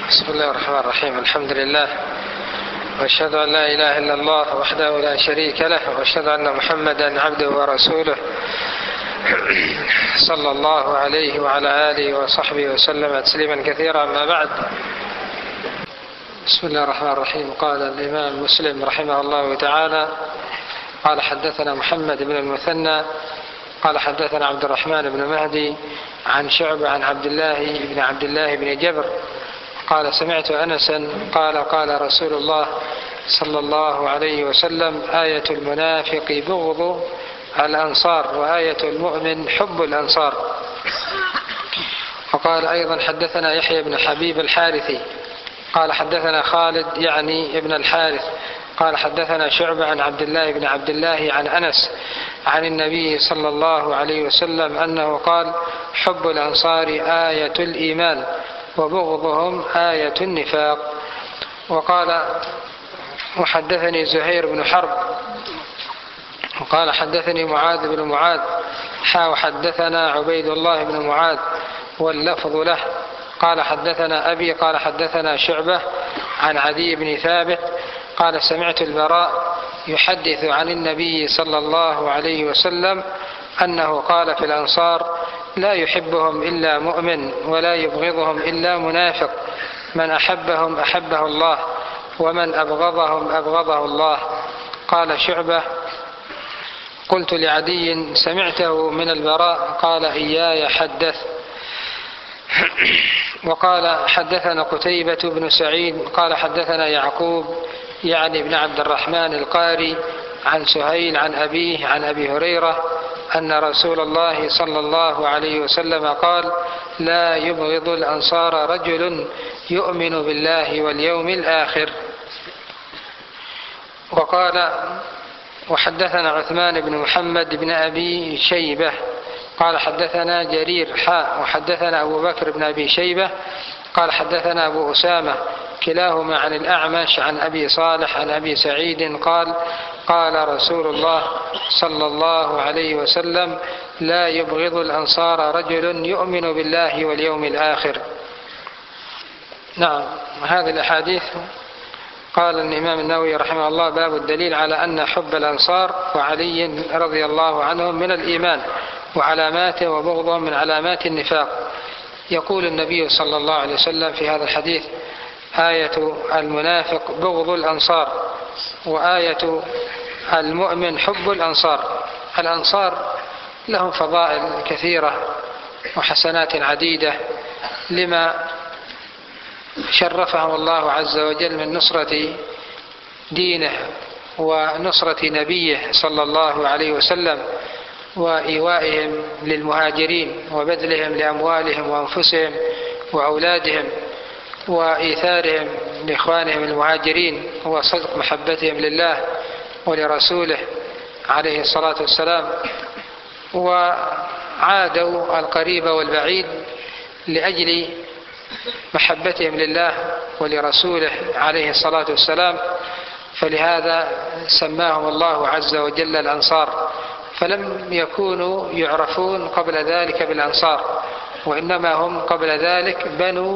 بسم الله الرحمن الرحيم. الحمد لله، وأشهد أن لا إله إلا الله وحده لا شريك له، وأشهد أن محمدا عبده ورسوله صلى الله عليه وعلى آله وصحبه وسلم تسليما كثيرا. أما بعد، بسم الله الرحمن الرحيم. قال الإمام مسلم رحمه الله تعالى: قال حدثنا محمد بن المثنى قال حدثنا عبد الرحمن بن مهدي عن شعبة عن عبد الله بن جبر قال: سمعت أنسا قال: قال رسول الله صلى الله عليه وسلم: آية المنافق بغض الأنصار، وآية المؤمن حب الأنصار. وقال أيضا: حدثنا يحيى بن حبيب الحارثي قال حدثنا خالد يعني ابن الحارث قال حدثنا شعبة عن عبد الله عن أنس عن النبي صلى الله عليه وسلم أنه قال: حب الأنصار آية الإيمان، وبغضهم آية النفاق. وقال: وحدثني زهير بن حرب وقال حدثني معاذ بن معاذ وحدثنا عبيد الله بن معاذ واللفظ له قال: حدثنا أبي قال حدثنا شعبة عن عدي بن ثابت قال: سمعت البراء يحدث عن النبي صلى الله عليه وسلم أنه قال في الأنصار: لا يحبهم إلا مؤمن، ولا يبغضهم إلا منافق، من أحبهم أحبه الله، ومن أبغضهم أبغضه الله. قال شعبة: قلت لعدي: سمعته من البراء؟ قال: إياي حدث. وقال: حدثنا قتيبة بن سعيد قال حدثنا يعقوب يعني بن عبد الرحمن القاري عن سهيل عن أبيه عن أبي هريرة أن رسول الله صلى الله عليه وسلم قال: لا يبغض الأنصار رجل يؤمن بالله واليوم الآخر. وقال: وحدثنا عثمان بن محمد بن أبي شيبة قال حدثنا جرير وحدثنا أبو بكر بن أبي شيبة قال حدثنا أبو أسامة كلاهما عن الأعمش عن أبي صالح عن أبي سعيد قال: قال رسول الله صلى الله عليه وسلم: لا يبغض الأنصار رجل يؤمن بالله واليوم الآخر. نعم، هذه الأحاديث قال الإمام النووي رحمه الله: باب الدليل على أن حب الأنصار وعلي رضي الله عنهم من الإيمان وعلاماته، وبغضهم من علامات النفاق. يقول النبي صلى الله عليه وسلم في هذا الحديث: آية المنافق بغض الأنصار، وآية المؤمن حب الأنصار. الأنصار لهم فضائل كثيرة وحسنات عديدة لما شرفهم الله عز وجل من نصرة دينه ونصرة نبيه صلى الله عليه وسلم، وإيوائهم للمهاجرين، وبذلهم لأموالهم وأنفسهم وأولادهم، وإيثارهم لإخوانهم المهاجرين، وصدق محبتهم لله ولرسوله عليه الصلاة والسلام، وعادوا القريب والبعيد لأجل محبتهم لله ولرسوله عليه الصلاة والسلام. فلهذا سماهم الله عز وجل الأنصار، فلم يكونوا يعرفون قبل ذلك بالأنصار، وإنما هم قبل ذلك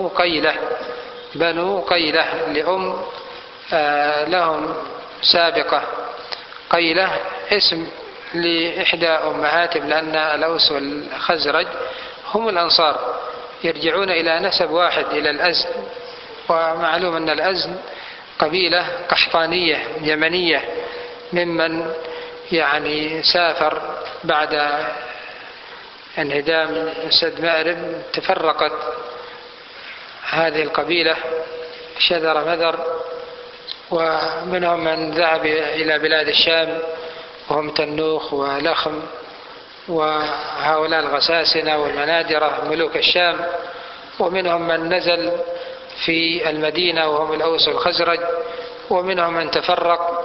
بنو قيلة لأم لهم سابقة. قيلة اسم لإحدى أمهاتهم، لأن الأوس والخزرج هم الأنصار، يرجعون إلى نسب واحد، إلى الأزد. ومعلوم أن الأزد قبيلة قحطانية يمنية ممن سافر بعد انهدام سد مأرب. تفرقت هذه القبيلة شذر مذر، ومنهم من ذهب إلى بلاد الشام وهم تنوخ ولخم، وهؤلاء الغساسنة والمنادرة ملوك الشام، ومنهم من نزل في المدينة وهم الأوس والخزرج، ومنهم من تفرق.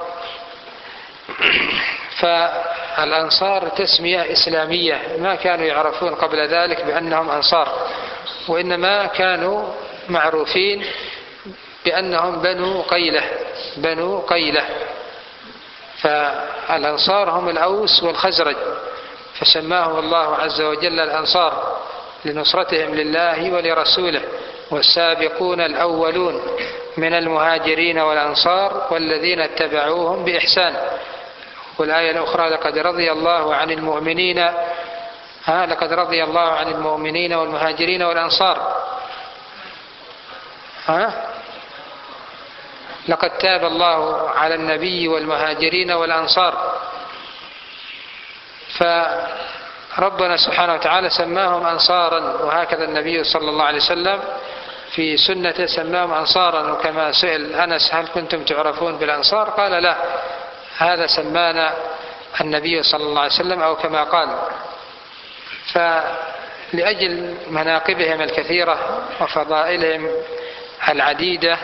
فالأنصار تسمية إسلامية، ما كانوا يعرفون قبل ذلك بأنهم أنصار، وإنما كانوا معروفين بأنهم بنو قيلة. فالأنصار هم الأوس والخزرج، فسماهم الله عز وجل الأنصار لنصرتهم لله ولرسوله والسابقون الأولون من المهاجرين والأنصار والذين اتبعوهم بإحسان. والآية الأخرى لقد رضي الله عن المؤمنين والمهاجرين والأنصار. لقد تاب الله على النبي والمهاجرين والأنصار. فربنا سبحانه وتعالى سماهم أنصارا، وهكذا النبي صلى الله عليه وسلم في سنته سماهم أنصارا. وكما سئل أنس هل كنتم تعرفون بالأنصار؟ قال لا، هذا سمانا النبي صلى الله عليه وسلم، أو كما قال. فلأجل مناقبهم الكثيرة وفضائلهم العديدة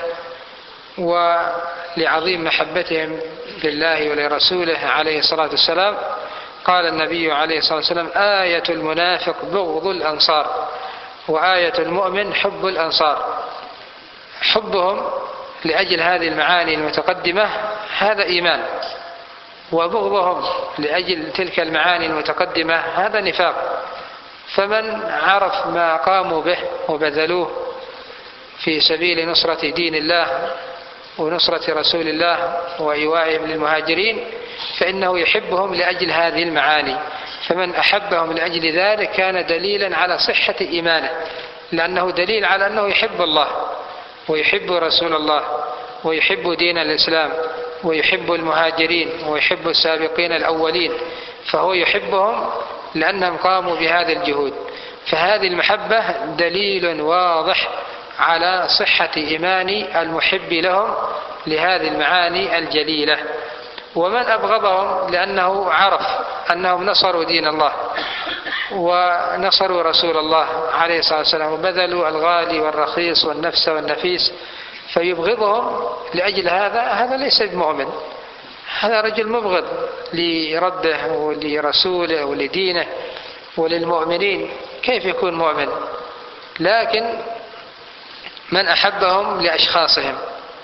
ولعظيم محبتهم لله ولرسوله عليه الصلاة والسلام، قال النبي عليه الصلاة والسلام: آية المنافق بغض الأنصار، وآية المؤمن حب الأنصار. حبهم لأجل هذه المعاني المتقدمة هذا إيمان، وبغضهم لأجل تلك المعاني المتقدمة هذا نفاق. فمن عرف ما قاموا به وبذلوه في سبيل نصرة دين الله ونصرة رسول الله وإيوائهم للمهاجرين فإنه يحبهم لأجل هذه المعاني. فمن أحبهم لأجل ذلك كان دليلا على صحة إيمانه، لأنه دليل على أنه يحب الله ويحب رسول الله ويحب دين الإسلام ويحب المهاجرين ويحب السابقين الأولين، فهو يحبهم لأنهم قاموا بهذه الجهود. فهذه المحبة دليل واضح على صحة إيمان المحب لهم لهذه المعاني الجليلة. ومن أبغضهم لأنه عرف أنهم نصروا دين الله ونصروا رسول الله عليه الصلاة والسلام وبذلوا الغالي والرخيص والنفس والنفيس، فيبغضهم لأجل هذا ليس بمؤمن، هذا رجل مبغض لرده ولرسوله ولدينه وللمؤمنين، كيف يكون مؤمن؟ لكن من أحبهم لأشخاصهم،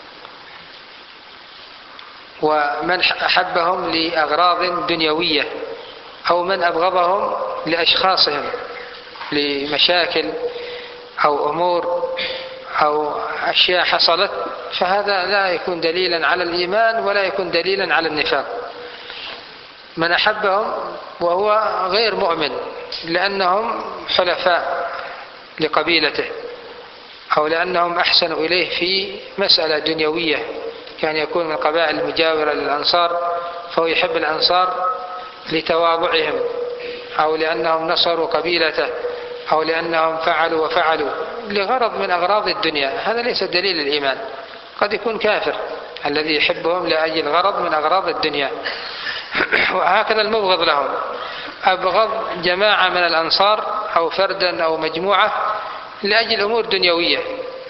ومن أحبهم لأغراض دنيوية، أو من أبغضهم لأشخاصهم لمشاكل أو أمور أو أشياء حصلت، فهذا لا يكون دليلا على الإيمان ولا يكون دليلا على النفاق. من أحبهم وهو غير مؤمن لأنهم حلفاء لقبيلته أو لأنهم أحسنوا إليه في مسألة دنيوية، كان يكون من القبائل المجاورة للأنصار فهو يحب الأنصار لتواضعهم أو لأنهم نصروا قبيلته أو لأنهم فعلوا وفعلوا لغرض من أغراض الدنيا، هذا ليس دليل الإيمان. قد يكون كافر الذي يحبهم لأجل غرض من أغراض الدنيا. وهكذا المبغض لهم، أبغض جماعة من الأنصار أو فردا أو مجموعة لأجل أمور دنيوية،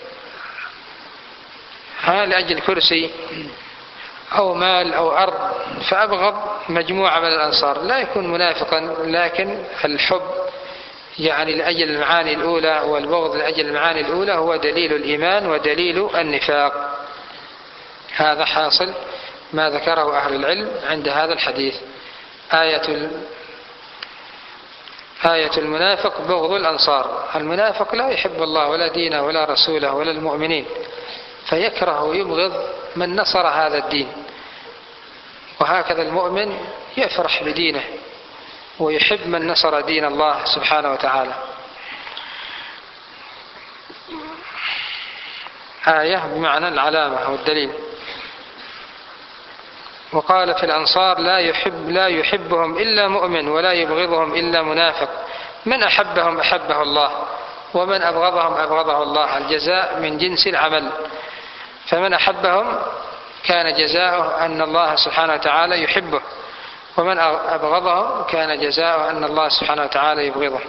لأجل كرسي أو مال أو أرض، فأبغض مجموعة من الأنصار، لا يكون منافقا، لكن الحب يعني لأجل المعاني الأولى والبغض لأجل المعاني الأولى هو دليل الإيمان ودليل النفاق. هذا حاصل ما ذكره أهل العلم عند هذا الحديث. آية المنافق بغض الأنصار. المنافق لا يحب الله ولا دينه ولا رسوله ولا المؤمنين، فيكره ويبغض من نصر هذا الدين. وهكذا المؤمن يفرح بدينه ويحب من نصر دين الله سبحانه وتعالى. آية بمعنى العلامة أو الدليل. وقال في الأنصار: لا يحبهم إلا مؤمن ولا يبغضهم إلا منافق، من أحبهم أحبه الله ومن أبغضهم أبغضه الله، الجزاء من جنس العمل. فمن أحبهم كان جزاؤه أن الله سبحانه وتعالى يحبه، ومن أبغضهم كان جزاؤه أن الله سبحانه وتعالى يبغضه.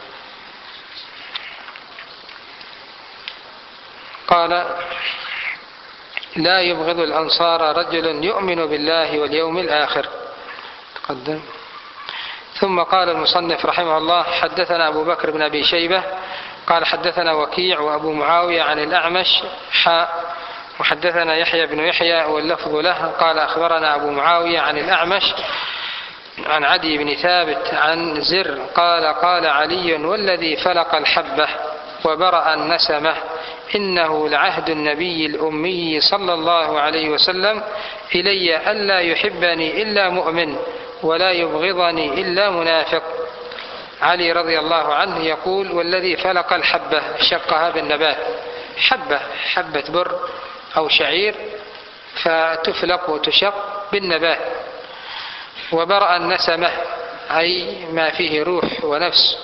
قال: لا يبغض الأنصار رجل يؤمن بالله واليوم الآخر. تقدم. ثم قال المصنف رحمه الله: حدثنا أبو بكر بن أبي شيبة قال حدثنا وكيع وأبو معاوية عن الأعمش وحدثنا يحيى بن يحيى واللفظ له قال أخبرنا أبو معاوية عن الأعمش عن عدي بن ثابت عن زر قال: قال علي: والذي فلق الحبة وبرأ النسمة إنه لعهد النبي الأمي صلى الله عليه وسلم إلي ألا يحبني إلا مؤمن ولا يبغضني إلا منافق. علي رضي الله عنه يقول: والذي فلق الحبة شقها بالنبات، حبة بر أو شعير فتفلق وتشق بالنبات. وبرأ النسمة أي ما فيه روح ونفس.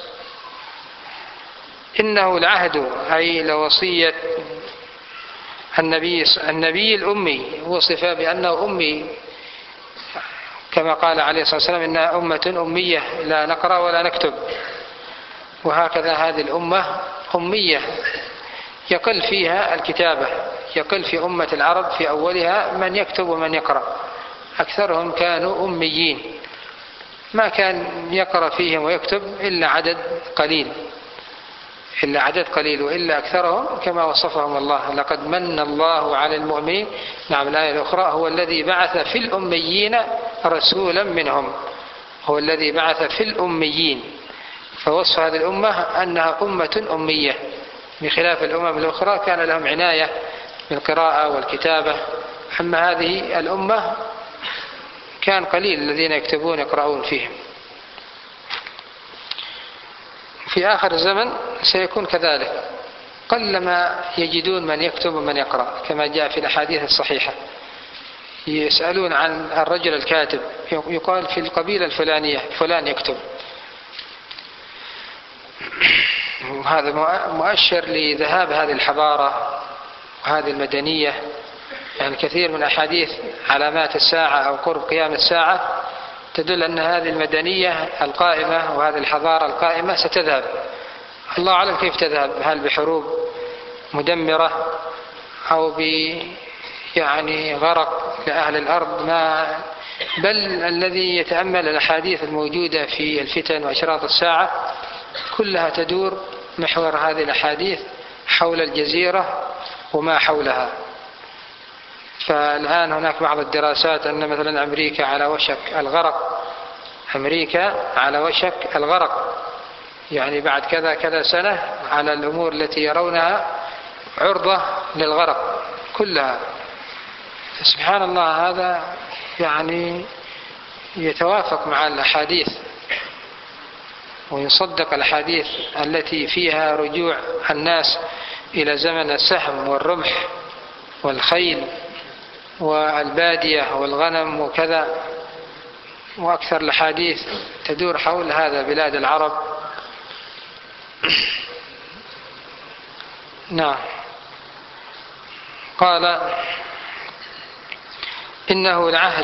إنه العهد أي لوصية النبي الأمي، وصف بأنه أمي كما قال عليه الصلاة والسلام: إنها أمة أمية لا نقرأ ولا نكتب. وهكذا هذه الأمة أمية يقل فيها الكتابة، يقل في أمة العرب في أولها من يكتب ومن يقرأ، أكثرهم كانوا أميين، ما كان يقرأ فيهم ويكتب إلا عدد قليل، وإلا أكثرهم كما وصفهم الله: لقد من الله على المؤمنين. نعم، الآية الأخرى: هو الذي بعث في الأميين رسولا منهم، هو الذي بعث في الأميين. فوصف هذه الأمة أنها أمة أمية، بخلاف الأمم الأخرى كان لهم عناية بالقراءة والكتابة. أما هذه الأمة كان قليل الذين يكتبون يقرؤون فيهم. في آخر الزمن سيكون كذلك، قلما يجدون من يكتب ومن يقرأ، كما جاء في الأحاديث الصحيحة. يسألون عن الرجل الكاتب، يقال في القبيلة الفلانية فلان يكتب. هذا مؤشر لذهاب هذه الحضارة وهذه المدنية. يعني كثير من أحاديث علامات الساعة أو قرب قيام الساعة تدل أن هذه المدنية القائمة وهذه الحضارة القائمة ستذهب. الله أعلم كيف تذهب، هل بحروب مدمرة أو يعني غرق لأهل الأرض، بل الذي يتأمل الأحاديث الموجودة في الفتن وأشراط الساعة كلها تدور محور هذه الأحاديث حول الجزيرة وما حولها. فالآن هناك بعض الدراسات أن مثلا أمريكا على وشك الغرق، يعني بعد كذا سنة على الأمور التي يرونها عرضة للغرق كلها. سبحان الله، هذا يعني يتوافق مع الأحاديث ويصدق الحديث التي فيها رجوع الناس إلى زمن السهم والرمح والخيل والبادية والغنم وكذا. وأكثر الحديث تدور حول هذا بلاد العرب. نعم. قال: إنه لعهد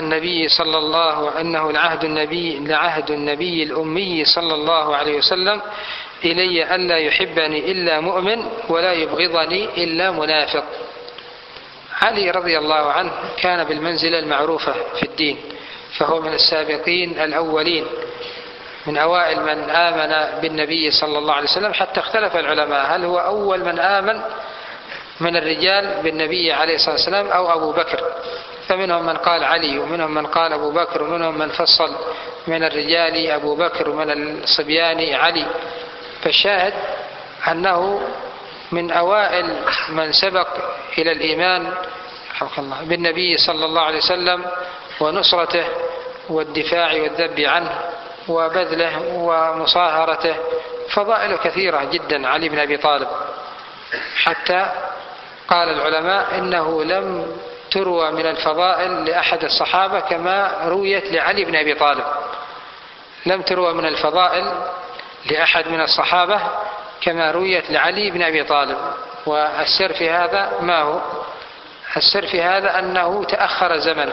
النبي الأمي صلى الله عليه وسلم إلي ألا يحبني إلا مؤمن ولا يبغضني إلا منافق. علي رضي الله عنه كان بالمنزلة المعروفة في الدين، فهو من السابقين الأولين، من أوائل من آمن بالنبي صلى الله عليه وسلم، حتى اختلف العلماء هل هو أول من آمن من الرجال بالنبي عليه الصلاة والسلام أو أبو بكر. فمنهم من قال علي، ومنهم من قال أبو بكر، ومنهم من فصل من الرجال أبو بكر ومن الصبيان علي. فالشاهد أنه من أوائل من سبق إلى الإيمان بالنبي صلى الله عليه وسلم ونصرته والدفاع والذب عنه وبذله ومصاهرته. فضائل كثيرة جدا علي بن أبي طالب، حتى قال العلماء إنه لم تروى من الفضائل لأحد الصحابة كما رويت لعلي بن أبي طالب. لم تروى من الفضائل لأحد من الصحابة كما رويت لعلي بن أبي طالب. والسر في هذا ما هو؟ السر في هذا أنه تأخر زمنه،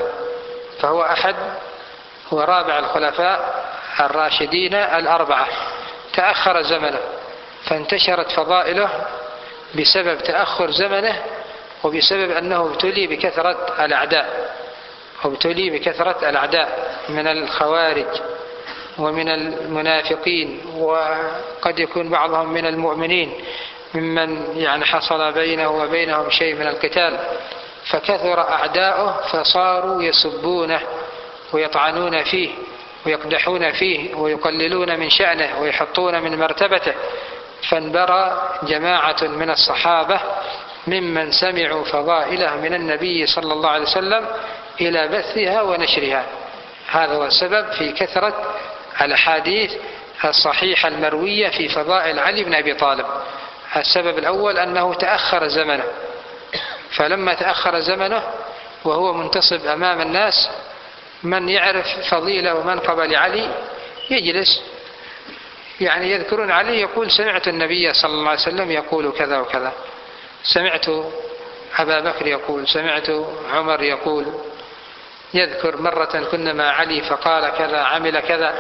هو رابع الخلفاء الراشدين الأربعة، تأخر زمنه، فانتشرت فضائله بسبب تأخر زمنه، وبسبب أنه ابتلي بكثرة الأعداء من الخوارج ومن المنافقين، وقد يكون بعضهم من المؤمنين ممن يعني حصل بينه وبينهم شيء من القتال، فكثر أعداؤه فصاروا يسبونه ويطعنون فيه ويقدحون فيه ويقللون من شأنه ويحطون من مرتبته. فانبرى جماعة من الصحابة ممن سمعوا فضائله من النبي صلى الله عليه وسلم إلى بثها ونشرها. هذا هو السبب في كثرة الأحاديث الصحيحة المروية في فضائل علي بن أبي طالب. السبب الأول أنه تأخر زمنه، فلما تأخر زمنه وهو منتصب أمام الناس، من يعرف فضيلة ومنقبة لعلي يجلس يعني يذكرون علي، يقول سمعت النبي صلى الله عليه وسلم يقول كذا وكذا، سمعت أبا بكر يقول، سمعت عمر يقول، يذكر مرة كنا مع علي فقال كذا عمل كذا.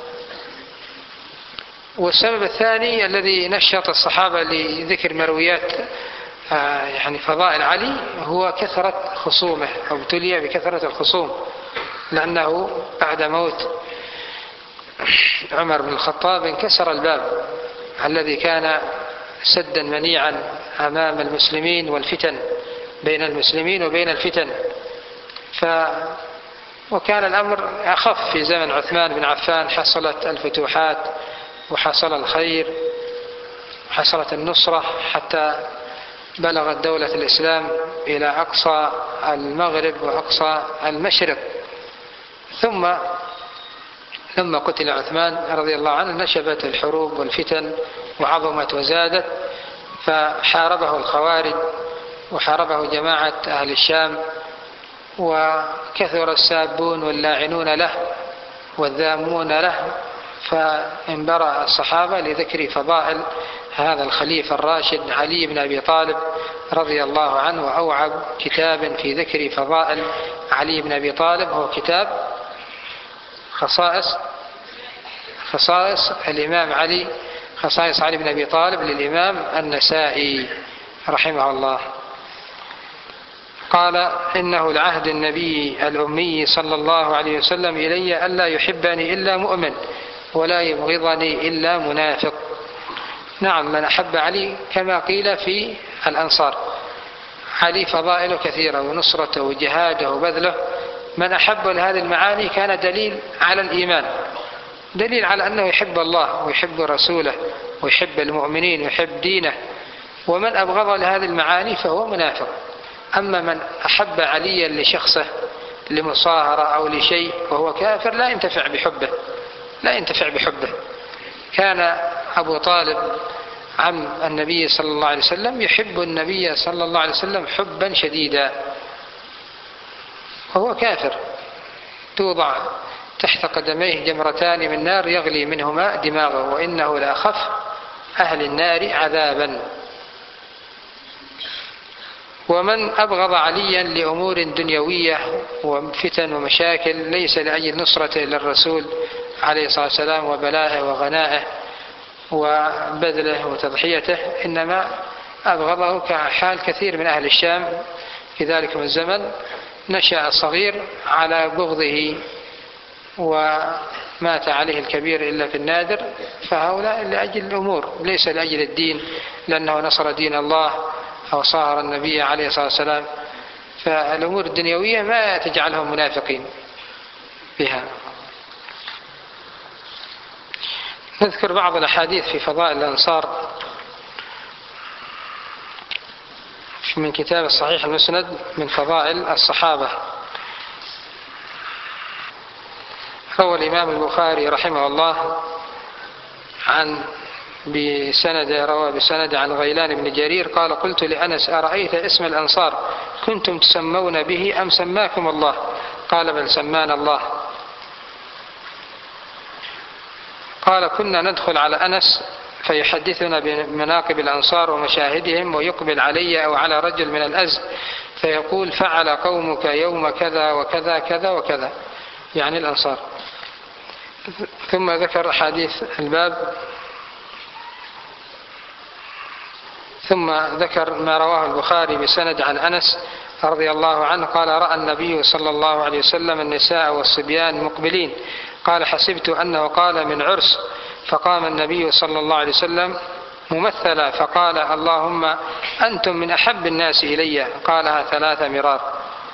والسبب الثاني الذي نشط الصحابة لذكر مرويات يعني فضائل علي هو كثرة خصومه، أو ابتلي بكثرة الخصوم، لأنه بعد موت عمر بن الخطاب انكسر الباب الذي كان سدا منيعا أمام المسلمين والفتن، بين المسلمين وبين الفتن. وكان الأمر أخف في زمن عثمان بن عفان، حصلت الفتوحات وحصل الخير، حصلت النصرة حتى بلغت دولة الإسلام إلى أقصى المغرب وأقصى المشرق. ثم لما قتل عثمان رضي الله عنه نشبت الحروب والفتن وعظمت وزادت، فحاربه الخوارج وحاربه جماعة أهل الشام، وكثر السابون واللاعنون له والذامون له، فانبرأ الصحابة لذكر فضائل هذا الخليفة الراشد علي بن أبي طالب رضي الله عنه. وأوعب كتاب في ذكر فضائل علي بن أبي طالب هو كتاب خصائص الإمام علي، خصائص علي بن أبي طالب للإمام النسائي رحمه الله. قال إنه لعهد النبي الأمي صلى الله عليه وسلم إلي ألا يحبني إلا مؤمن ولا يبغضني إلا منافق. نعم، من أحب علي كما قيل في الأنصار، علي فضائله كثيرة ونصرته وجهاده وبذله، من أحب لهذه المعاني كان دليل على الإيمان، دليل على أنه يحب الله ويحب رسوله ويحب المؤمنين ويحب دينه. ومن أبغض لهذه المعاني فهو منافق. أما من أحب عليا لشخصه لمصاهرة أو لشيء وهو كافر لا ينتفع بحبه. كان أبو طالب عم النبي صلى الله عليه وسلم يحب النبي صلى الله عليه وسلم حبا شديدا، وهو كافر، توضع تحت قدميه جمرتان من نار يغلي منهما دماغه، وإنه لأخف أهل النار عذابا. ومن أبغض عليا لأمور دنيوية وفتن ومشاكل ليس لأجل نصرته للرسول عليه الصلاة والسلام وبلائه وغنائه وبذله وتضحيته، إنما أبغضه كحال كثير من أهل الشام في ذلك الزمن، نشأ الصغير على بغضه ومات عليه الكبير إلا في النادر. فهؤلاء لأجل الأمور ليس لأجل الدين، لأنه نصر دين الله أو صاهر النبي عليه الصلاة والسلام. فالأمور الدنيوية ما تجعلهم منافقين بها. نذكر بعض الأحاديث في فضائل الأنصار من كتاب الصحيح المسند من فضائل الصحابة. روى الإمام البخاري رحمه الله روى بسند عن غيلان بن جرير قال قلت لأنس أرأيت اسم الأنصار كنتم تسمون به أم سماكم الله؟ قال بل سمانا الله. قال كنا ندخل على أنس فيحدثنا بمناقب الأنصار ومشاهدهم، ويقبل علي أو على رجل من الأزد فيقول فعل قومك يوم كذا وكذا كذا وكذا، يعني الأنصار. ثم ذكر حديث الباب، ثم ذكر ما رواه البخاري بسند عن أنس رضي الله عنه قال رأى النبي صلى الله عليه وسلم النساء والصبيان مقبلين، قال حسبت أنه قال من عرس، فقام النبي صلى الله عليه وسلم ممثلا فقال اللهم أنتم من أحب الناس إلي، قالها 3 مرار.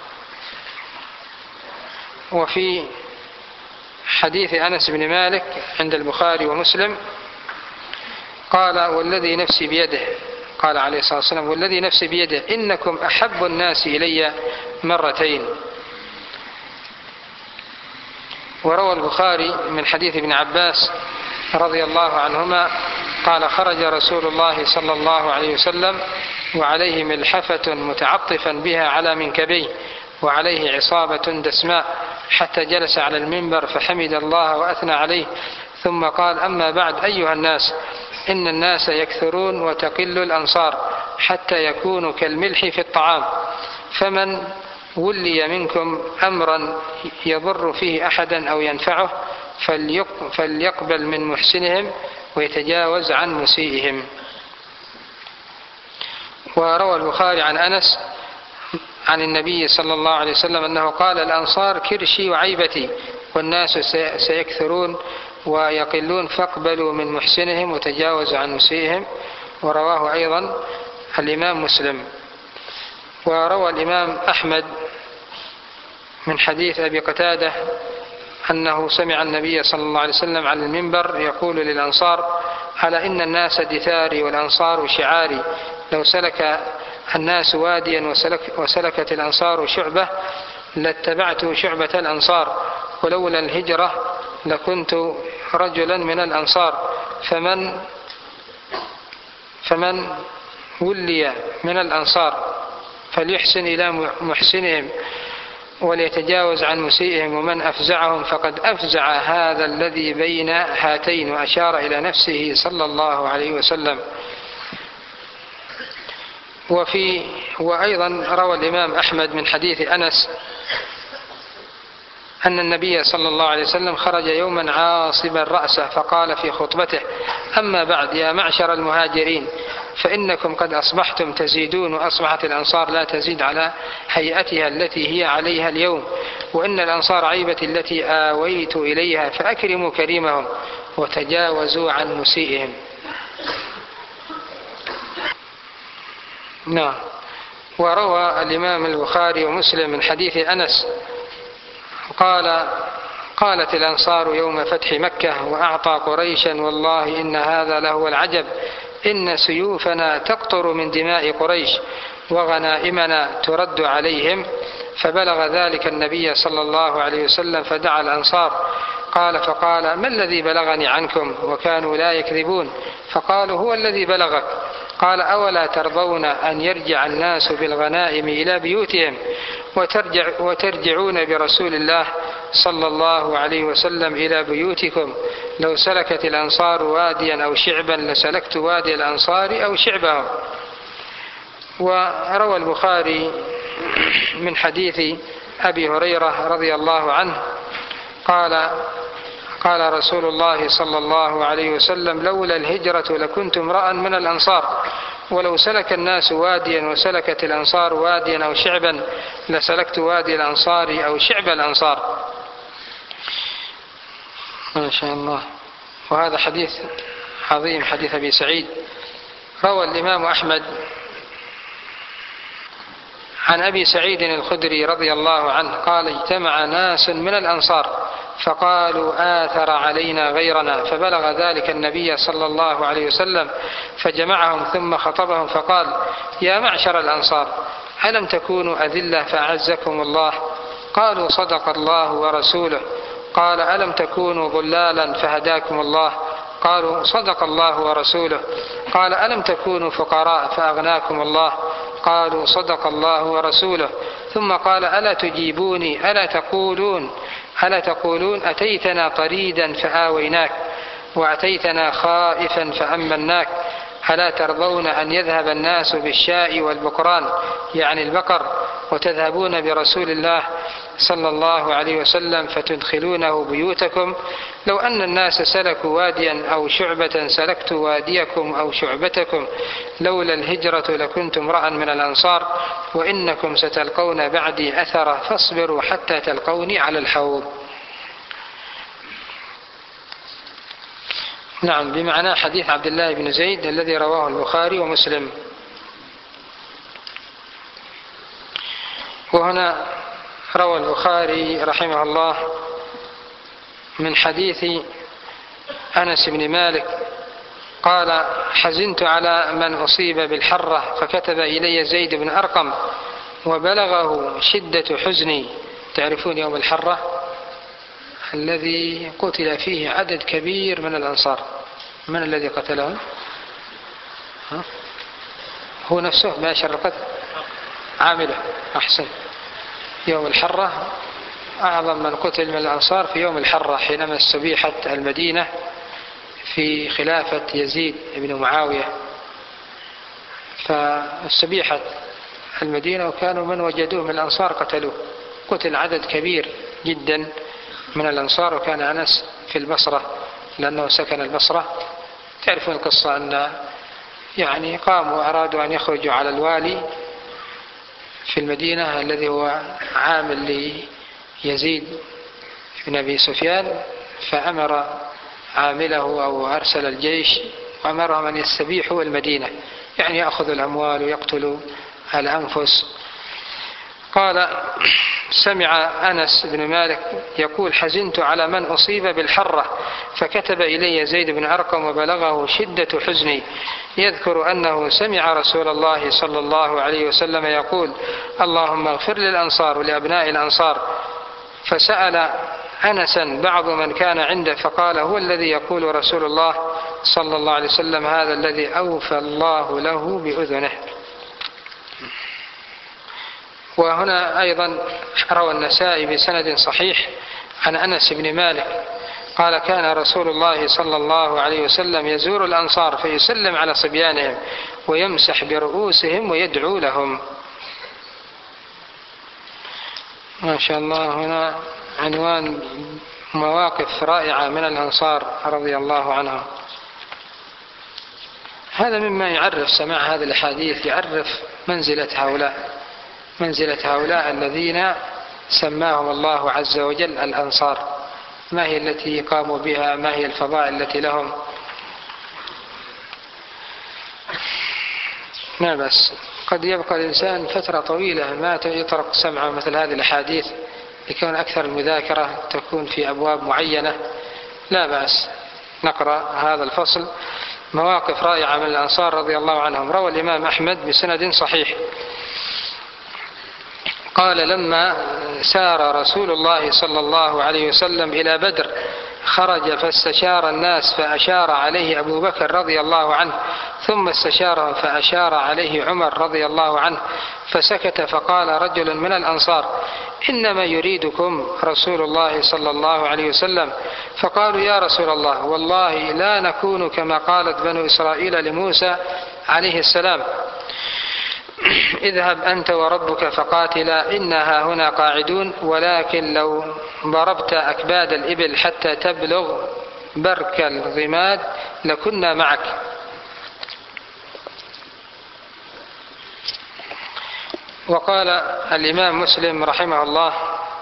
وفي حديث أنس بن مالك عند البخاري ومسلم قال والذي نفسي بيده، قال عليه الصلاة والسلام والذي نفسي بيده إنكم أحب الناس إلي مرتين. وروى البخاري من حديث ابن عباس رضي الله عنهما قال خرج رسول الله صلى الله عليه وسلم وعليه ملحفة متعطفا بها على منكبيه وعليه عصابة دسماء حتى جلس على المنبر فحمد الله وأثنى عليه ثم قال أما بعد أيها الناس إن الناس يكثرون وتقل الأنصار حتى يكونوا كالملح في الطعام، فمن ولي منكم أمرا يضر فيه أحدا أو ينفعه فليقبل من محسنهم ويتجاوز عن مسيئهم. وروى البخاري عن أنس عن النبي صلى الله عليه وسلم أنه قال الأنصار كرشي وعيبتي والناس سيكثرون ويقلون فاقبلوا من محسنهم وتجاوزوا عن مسيئهم. ورواه أيضا الإمام مسلم. وروى الإمام أحمد من حديث أبي قتادة أنه سمع النبي صلى الله عليه وسلم على المنبر يقول للأنصار على إن الناس دثاري والأنصار شعاري، لو سلك الناس واديا وسلكت الأنصار شعبة لاتبعت شعبة الأنصار، ولولا الهجرة لكنت رجلا من الأنصار، فمن ولي من الأنصار فليحسن إلى محسنهم وليتجاوز عن مسيئهم، ومن أفزعهم فقد أفزع هذا الذي بين هاتين، وأشار إلى نفسه صلى الله عليه وسلم. وأيضا روى الإمام أحمد من حديث أنس أن النبي صلى الله عليه وسلم خرج يوما عاصبا رأسه فقال في خطبته أما بعد يا معشر المهاجرين فإنكم قد أصبحتم تزيدون، وأصبحت الأنصار لا تزيد على هيئتها التي هي عليها اليوم، وإن الأنصار عيبتي التي آويت إليها، فأكرموا كريمهم وتجاوزوا عن مسيئهم. نعم. وروى الإمام البخاري ومسلم من حديث أنس قالت الأنصار يوم فتح مكة وأعطى قريشا والله إن هذا لهو العجب، إن سيوفنا تقطر من دماء قريش وغنائمنا ترد عليهم، فبلغ ذلك النبي صلى الله عليه وسلم فدعا الأنصار فقال ما الذي بلغني عنكم؟ وكانوا لا يكذبون، فقالوا هو الذي بلغك. قال أولا ترضون أن يرجع الناس بالغنائم إلى بيوتهم وترجعون برسول الله صلى الله عليه وسلم إلى بيوتكم؟ لو سلكت الأنصار واديا أو شعبا لسلكت وادي الأنصار أو شعبهم. وروى البخاري من حديث أبي هريرة رضي الله عنه قال رسول الله صلى الله عليه وسلم لولا الهجرة لكنت امرأ من الأنصار، ولو سلك الناس واديا وسلكت الأنصار واديا أو شعبا لسلكت وادي الأنصار أو شعب الأنصار. ما شاء الله. وهذا حديث عظيم، حديث أبي سعيد. روى الإمام أحمد عن أبي سعيد الخدري رضي الله عنه قال اجتمع ناس من الأنصار فقالوا آثر علينا غيرنا، فبلغ ذلك النبي صلى الله عليه وسلم فجمعهم ثم خطبهم فقال يا معشر الأنصار ألم تكونوا أذلة فأعزكم الله؟ قالوا صدق الله ورسوله. قال ألم تكونوا ضلالا فهداكم الله؟ قالوا صدق الله ورسوله. قال ألم تكونوا فقراء فأغناكم الله؟ قالوا صدق الله ورسوله. ثم قال ألا تجيبوني ألا تقولون أتيتنا طريدا فآويناك وأتيتنا خائفا فأمناك؟ ألا ترضون أن يذهب الناس بالشاء والبقران يعني البقر وتذهبون برسول الله صلى الله عليه وسلم فتدخلونه بيوتكم؟ لو أن الناس سلكوا واديا أو شعبة سلكت واديكم أو شعبتكم، لولا الهجرة لكنت امرأ من الأنصار، وإنكم ستلقون بعدي أثرا فاصبروا حتى تلقوني على الحوض. نعم، بمعنى حديث عبد الله بن زيد الذي رواه البخاري ومسلم. وهنا روى البخاري رحمه الله من حديث أنس بن مالك قال: حزنت على من أصيب بالحرة فكتب إلي زيد بن أرقم وبلغه شدة حزني. تعرفون يوم الحرة الذي قتل فيه عدد كبير من الأنصار، من الذي قتله؟ هو نفسه باشر القتل، عامله. أحسن. يوم الحرة أعظم من قتل من الأنصار في يوم الحرة، حينما استبيحت المدينة في خلافة يزيد بن معاوية، فاستبيحت المدينة وكانوا من وجدوه من الأنصار قتلوه. قتل عدد كبير جدا من الأنصار، وكان أنس في البصرة لأنه سكن البصرة. تعرفون القصة أن يعني قاموا وأرادوا أن يخرجوا على الوالي في المدينة الذي هو عامل ليزيد بن أبي سفيان، فأمر عامله أو أرسل الجيش وأمرهم أن يستبيحوا المدينة، يعني يأخذوا الأموال ويقتلوا الأنفس. قال: سمع أنس بن مالك يقول: حزنت على من أصيب بالحرة فكتب إلي زيد بن أرقم وبلغه شدة حزني، يذكر أنه سمع رسول الله صلى الله عليه وسلم يقول: اللهم اغفر للأنصار ولأبناء الأنصار. فسأل أنسا بعض من كان عنده فقال: هو الذي يقول رسول الله صلى الله عليه وسلم هذا الذي أوفى الله له بأذنه. وهنا أيضا روى النسائي بسند صحيح عن أنس بن مالك قال: كان رسول الله صلى الله عليه وسلم يزور الأنصار فيسلم على صبيانهم ويمسح برؤوسهم ويدعو لهم. ما شاء الله. هنا عنوان: مواقف رائعة من الأنصار رضي الله عنهم. هذا مما يعرف سماع هذه الأحاديث، يعرف منزلة هؤلاء الذين سماهم الله عز وجل الأنصار، ما هي التي قاموا بها، ما هي الفضائل التي لهم. لا بس قد يبقى الإنسان فترة طويلة ما يطرق سمعه مثل هذه الأحاديث، يكون أكثر المذاكرة تكون في أبواب معينة. لا بأس نقرأ هذا الفصل: مواقف رائعة من الأنصار رضي الله عنهم. روى الإمام أحمد بسند صحيح قال: لما سار رسول الله صلى الله عليه وسلم إلى بدر خرج فاستشار الناس فأشار عليه أبو بكر رضي الله عنه، ثم استشارهم فأشار عليه عمر رضي الله عنه، فسكت. فقال رجل من الأنصار: إنما يريدكم رسول الله صلى الله عليه وسلم. فقالوا: يا رسول الله والله لا نكون كما قالت بنو إسرائيل لموسى عليه السلام: اذهب أنت وربك فقاتلا إنها هنا قاعدون، ولكن لو ضربت أكباد الإبل حتى تبلغ برك الضماد لكنا معك. وقال الإمام مسلم رحمه الله: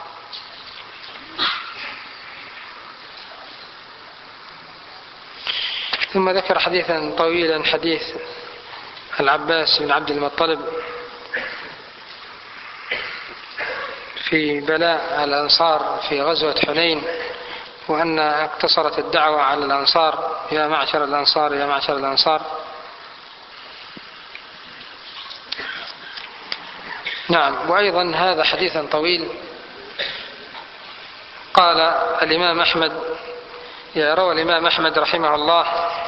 ثم ذكر حديثا طويلا، حديث العباس بن عبد المطلب في بلاء الأنصار في غزوة حنين، وأن اقتصرت الدعوة على الأنصار: يا معشر الأنصار يا معشر الأنصار. نعم. وأيضا هذا حديث طويل. قال الإمام أحمد، روى الإمام أحمد رحمه الله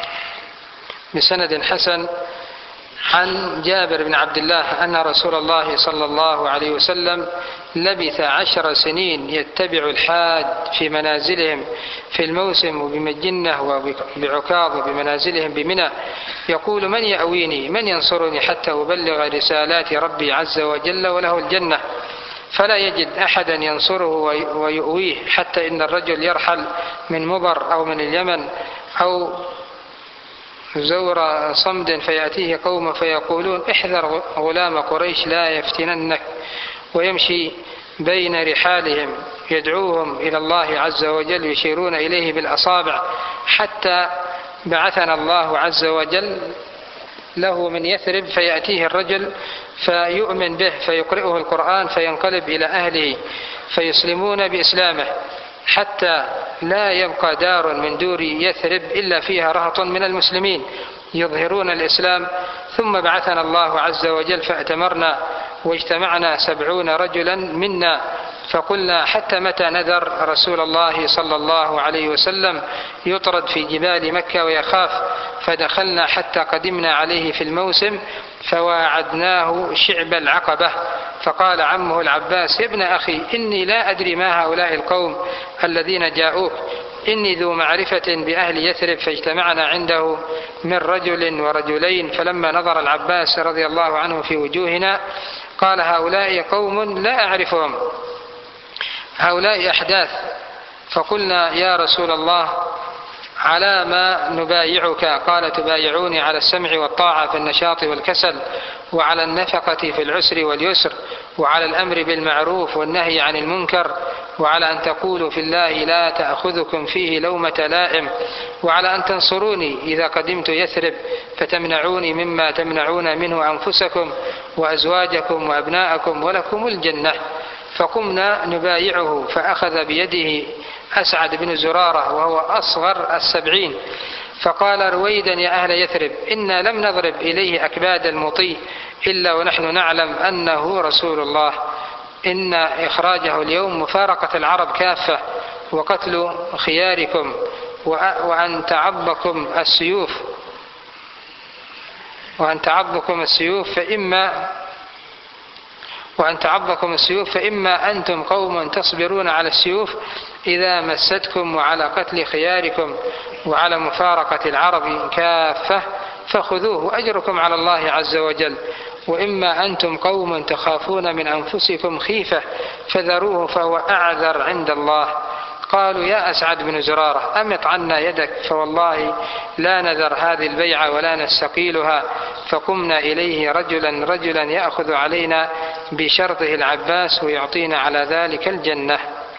بسند حسن عن جابر بن عبد الله أن رسول الله صلى الله عليه وسلم لبث 10 سنين يتبع الحاج في منازلهم في الموسم وبمجنة وبعكاظ وبمنازلهم بمنى، يقول: من يأويني، من ينصرني حتى أبلغ رسالات ربي عز وجل وله الجنة، فلا يجد أحدا ينصره ويؤويه، حتى إن الرجل يرحل من مضر أو من اليمن أو زور صمد فيأتيه قوم فيقولون: احذر غلام قريش لا يفتننك، ويمشي بين رحالهم يدعوهم إلى الله عز وجل يشيرون إليه بالأصابع، حتى بعثنا الله عز وجل له من يثرب، فيأتيه الرجل فيؤمن به فيقرئه القرآن فينقلب إلى أهله فيسلمون بإسلامه، حتى لا يبقى دار من دور يثرب إلا فيها رهط من المسلمين يظهرون الإسلام. ثم بعثنا الله عز وجل فأتمرنا واجتمعنا 70 رجلا منا، فقلنا حتى متى نذر رسول الله صلى الله عليه وسلم يطرد في جبال مكة ويخاف؟ فدخلنا حتى قدمنا عليه في الموسم فواعدناه شعب العقبة. فقال عمه العباس: يا ابن أخي، إني لا أدري ما هؤلاء القوم الذين جاءوك، إني ذو معرفة بأهل يثرب. فاجتمعنا عنده من رجل ورجلين، فلما نظر العباس رضي الله عنه في وجوهنا قال: هؤلاء قوم لا أعرفهم، هؤلاء أحداث. فقلنا: يا رسول الله، على ما نبايعك؟ قال: تبايعوني على السمع والطاعة في النشاط والكسل، وعلى النفقة في العسر واليسر، وعلى الأمر بالمعروف والنهي عن المنكر، وعلى أن تقولوا في الله لا تأخذكم فيه لومة لائم، وعلى أن تنصروني إذا قدمت يثرب فتمنعوني مما تمنعون منه أنفسكم وأزواجكم وأبناءكم ولكم الجنة. فقمنا نبايعه، فأخذ بيده أسعد بن زرارة وهو أصغر 70، فقال: رويدا يا أهل يثرب، إنا لم نضرب إليه أكباد المطي إلا ونحن نعلم أنه رسول الله. إن إخراجه اليوم مفارقة العرب كافة وقتل خياركم وأن تعضكم السيوف فإما أنتم قوم تصبرون على السيوف إذا مستكم، وعلى قتل خياركم وعلى مفارقة العرب كافة فخذوه، أجركم على الله عز وجل، وإما أنتم قوم تخافون من أنفسكم خيفة فذروه فهو أعذر عند الله. قالوا: يا أسعد بن زرارة، أمط عنا يدك، فوالله لا نذر هذه البيعة ولا نستقيلها. فقمنا إليه رجلا يأخذ علينا بشرطه العباس ويعطينا على ذلك الجنة.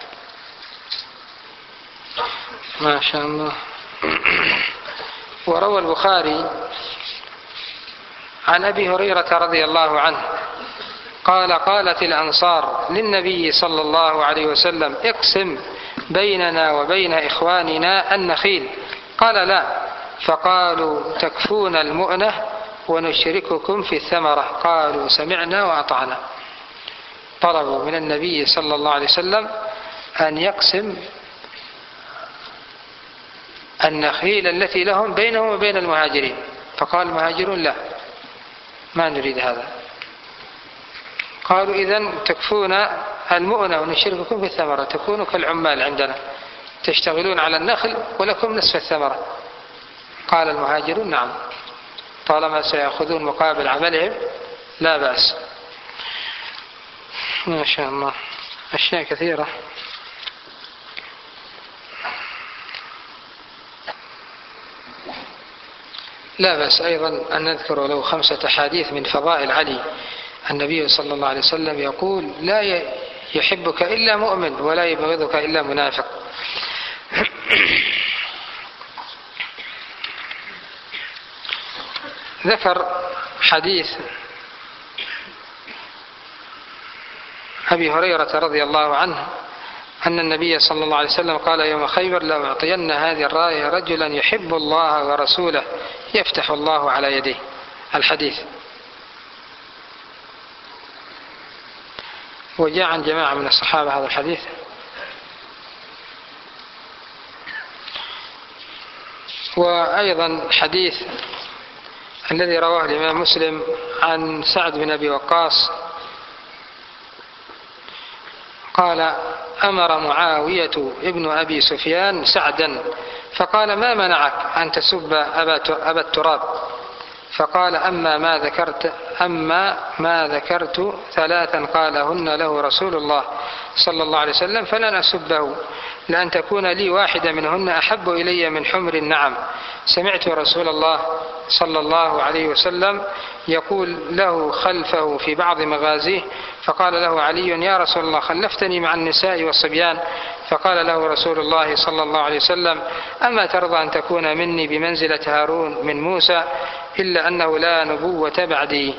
ما شاء الله. وروى البخاري عن أبي هريرة رضي الله عنه قال: قالت الأنصار للنبي صلى الله عليه وسلم: اقسم بيننا وبين إخواننا النخيل. قال: لا. فقالوا: تكفون المؤنة ونشرككم في الثمرة. قالوا: سمعنا وأطعنا. طلبوا من النبي صلى الله عليه وسلم أن يقسم النخيل التي لهم بينهم وبين المهاجرين، فقال المهاجرون: لا، ما نريد هذا. قالوا: إذن تكفون المؤنة ونشرككم في الثمرة، تكونوا كالعمال عندنا تشتغلون على النخل ولكم نصف الثمرة. قال المهاجرون: نعم، طالما سيأخذون مقابل عملهم لا بأس. ما شاء الله، أشياء كثيرة. لا بأس أيضا أن نذكر لو 5 أحاديث من فضائل علي. النبي صلى الله عليه وسلم يقول: لا يحبك إلا مؤمن ولا يبغضك إلا منافق. ذكر حديث أبي هريرة رضي الله عنه أن النبي صلى الله عليه وسلم قال يوم خيبر: لأعطين هذه الراية رجلا يحب الله ورسوله يفتح الله على يديه. الحديث. وجاء عن جماعة من الصحابة هذا الحديث. وأيضا حديث الذي رواه الإمام مسلم عن سعد بن أبي وقاص قال: أمر معاوية ابن أبي سفيان سعدا فقال: ما منعك أن تسب أبا التراب؟ فقال: أما ما ذكرت 3 قالهن له رسول الله صلى الله عليه وسلم فلن أسبه، لأن تكون لي واحدة منهن أحب إلي من حمر النعم. سمعت رسول الله صلى الله عليه وسلم يقول له خلفه في بعض مغازيه، فقال له علي: يا رسول الله، خلفتني مع النساء والصبيان. فقال له رسول الله صلى الله عليه وسلم: أما ترضى أن تكون مني بمنزلة هارون من موسى، إلا أنه لا نبوة بعدي.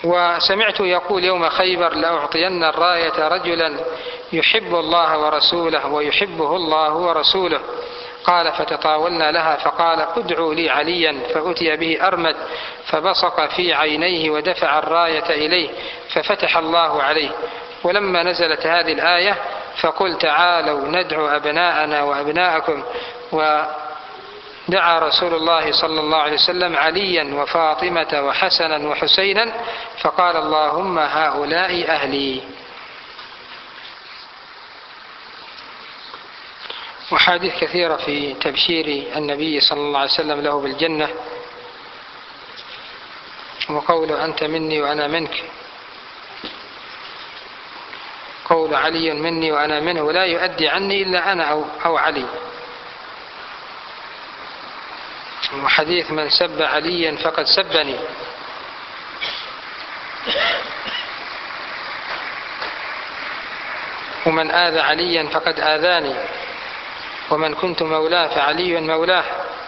وسمعت يقول يوم خيبر: لأعطين الراية رجلا يحب الله ورسوله ويحبه الله ورسوله. قال: فتطاولنا لها، فقال: ادعوا لي عليا. فأتي به أرمد فبصق في عينيه ودفع الراية إليه ففتح الله عليه. ولما نزلت هذه الآية فقل: تعالوا ندعو أبناءنا وأبناءكم. ودعا رسول الله صلى الله عليه وسلم عليا وفاطمة وحسنا وحسينا، فقال: اللهم هؤلاء أهلي. وحاديث كثيرة في تبشير النبي صلى الله عليه وسلم له بالجنة، وقول أنت مني وأنا منك، قول علي مني وأنا منه، ولا يؤدي عني إلا أنا أو علي. وحديث: من سب عليا فقد سبني. ومن آذى عليا فقد آذاني، ومن كنت مولاه فعلي مولاه.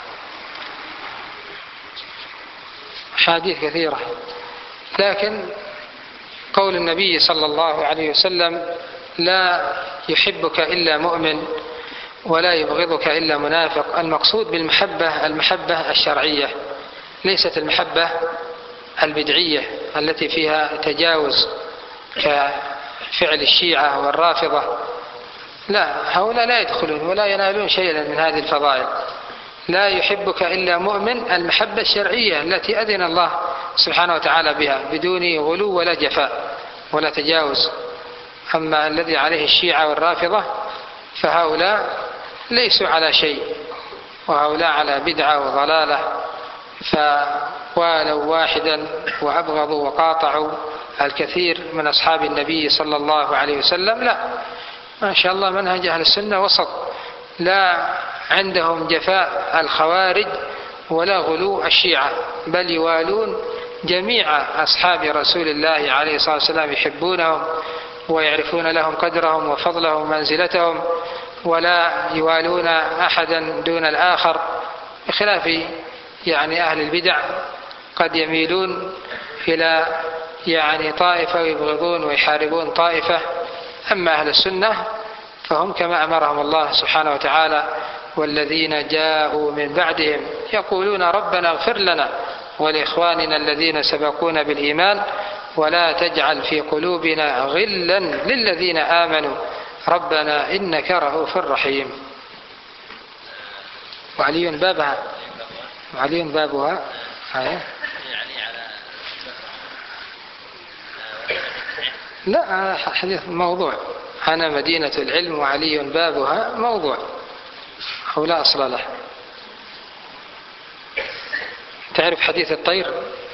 حديث كثيرة. لكن قول النبي صلى الله عليه وسلم: لا يحبك إلا مؤمن ولا يبغضك إلا منافق، المقصود بالمحبة المحبة الشرعية، ليست المحبة البدعية التي فيها تجاوز كفعل الشيعة والرافضة. لا، هؤلاء لا يدخلون ولا ينالون شيئا من هذه الفضائل. لا يحبك إلا مؤمن، المحبة الشرعية التي أذن الله سبحانه وتعالى بها بدون غلو ولا جفاء ولا تجاوز. أما الذي عليه الشيعة والرافضة فهؤلاء ليسوا على شيء، وهؤلاء على بدعة وضلالة، فوالوا واحدا وأبغضوا وقاطعوا الكثير من أصحاب النبي صلى الله عليه وسلم. لا، ما شاء الله منهج أهل السنة وسط، لا عندهم جفاء الخوارج ولا غلو الشيعة، بل يوالون جميع أصحاب رسول الله عليه الصلاة والسلام، يحبونهم ويعرفون لهم قدرهم وفضلهم ومنزلتهم، ولا يوالون أحدا دون الآخر، بخلاف أهل البدع قد يميلون إلى طائفة ويبغضون ويحاربون طائفة. أما أهل السنة فهم كما أمرهم الله سبحانه وتعالى: والذين جاءوا من بعدهم يقولون ربنا اغفر لنا ولإخواننا الذين سبقونا بالإيمان ولا تجعل في قلوبنا غلا للذين آمنوا ربنا إنك رؤوف رحيم. وعلي بابها لا، حديث موضوع. أنا مدينة العلم وعلي بابها موضوع، أو لا أصل له. تعرف حديث الطير؟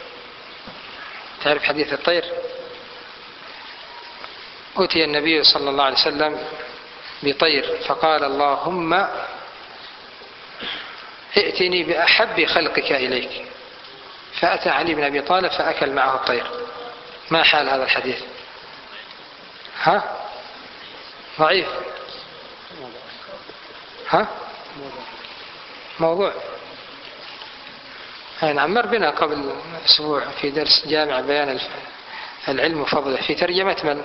أتي النبي صلى الله عليه وسلم بطير فقال: اللهم ائتني بأحب خلقك إليك. فأتى علي بن أبي طالب فأكل معه الطير. ما حال هذا الحديث؟ ضعيف. موضوع. نعم، مر بنا قبل أسبوع في درس جامع بيان العلم وفضله في ترجمة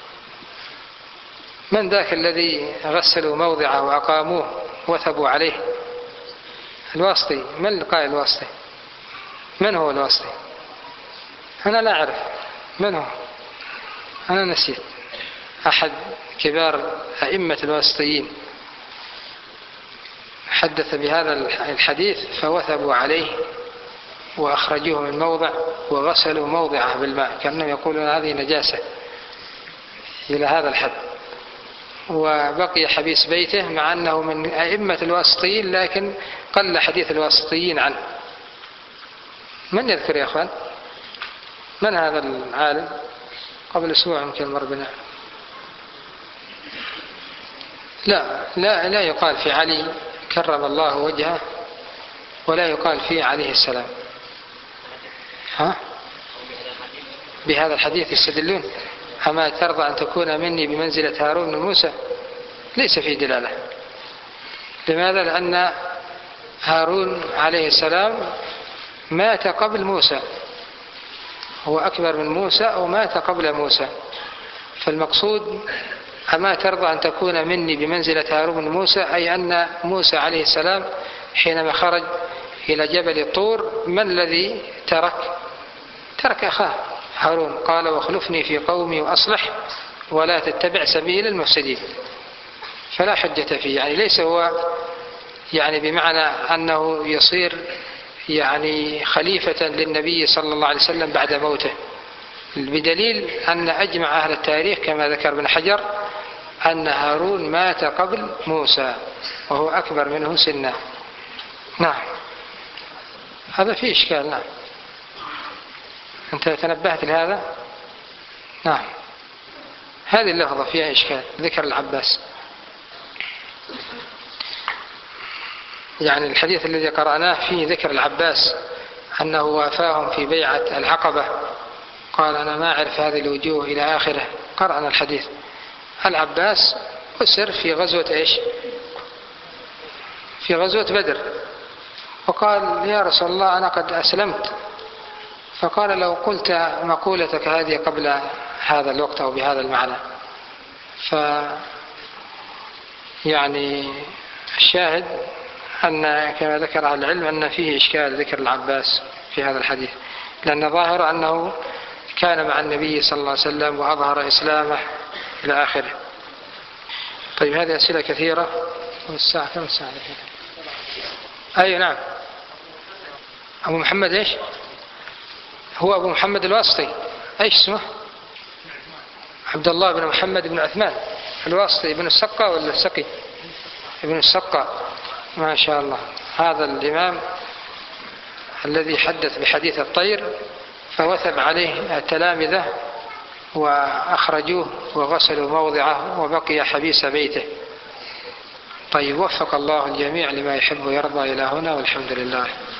من ذاك الذي غسلوا موضعه وأقاموه وثبوا عليه؟ الواسطي. من القائل الواسطي؟ من هو الواسطي؟ أنا لا أعرف من هو، أنا نسيت. أحد كبار أئمة الواسطيين حدث بهذا الحديث فوثبوا عليه وأخرجوه من موضع وغسلوا موضعه بالماء، كأنهم يقولون هذه نجاسة إلى هذا الحد. وبقي حبيس بيته مع أنه من أئمة الواسطيين، لكن قل حديث الواسطيين عنه. من يذكر يا أخوان؟ من هذا العالم؟ قبل أسبوع يمكن مر بنا. لا يقال في علي كرم الله وجهه، ولا يقال فيه عليه السلام. بهذا الحديث يستدلون: أما ترضى أن تكون مني بمنزلة هارون وموسى؟ ليس فيه دلالة. لماذا؟ لأن هارون عليه السلام مات قبل موسى، هو أكبر من موسى أو مات قبل موسى. فالمقصود أما ترضى أن تكون مني بمنزلة هارون بن موسى، أي أن موسى عليه السلام حينما خرج إلى جبل الطور من الذي ترك أخاه هارون، قال واخلفني في قومي وأصلح ولا تتبع سبيل المفسدين. فلا حجة فيه، يعني ليس هو يعني بمعنى أنه يصير يعني خليفة للنبي صلى الله عليه وسلم بعد موته، بدليل أن أجمع أهل التاريخ كما ذكر ابن حجر أن هارون مات قبل موسى وهو أكبر منه سنا. نعم هذا فيه إشكال. نعم أنت تنبهت لهذا. نعم هذه اللفظة فيها إشكال، ذكر العباس. يعني الحديث الذي قرأناه فيه ذكر العباس أنه وافاهم في بيعة العقبة، قال أنا ما أعرف هذه الوجوه إلى آخره. قرأنا الحديث. العباس أسر في غزوة إيش؟ في غزوة بدر، وقال يا رسول الله أنا قد أسلمت. فقال لو قلت مقولتك هذه قبل هذا الوقت أو بهذا المعنى. يعني الشاهد أن كما ذكر أهل العلم أن فيه إشكال ذكر العباس في هذا الحديث، لأن ظاهر أنه كان مع النبي صلى الله عليه وسلم وأظهر إسلامه إلى آخره. طيب هذه أسئلة كثيرة. والساعة كم الساعة؟ أي نعم. أبو محمد إيش؟ هو أبو محمد الواسطي. إيش اسمه؟ عبد الله بن محمد بن عثمان الواسطي، ابن السقا ولا السقي؟ ابن السقا. ما شاء الله. هذا الإمام الذي حدث بحديث الطير فوثب عليه التلامذة وأخرجوه وغسلوا موضعه وبقي حبيس بيته. طيب وفق الله الجميع لما يحب ويرضى إلى هنا، والحمد لله.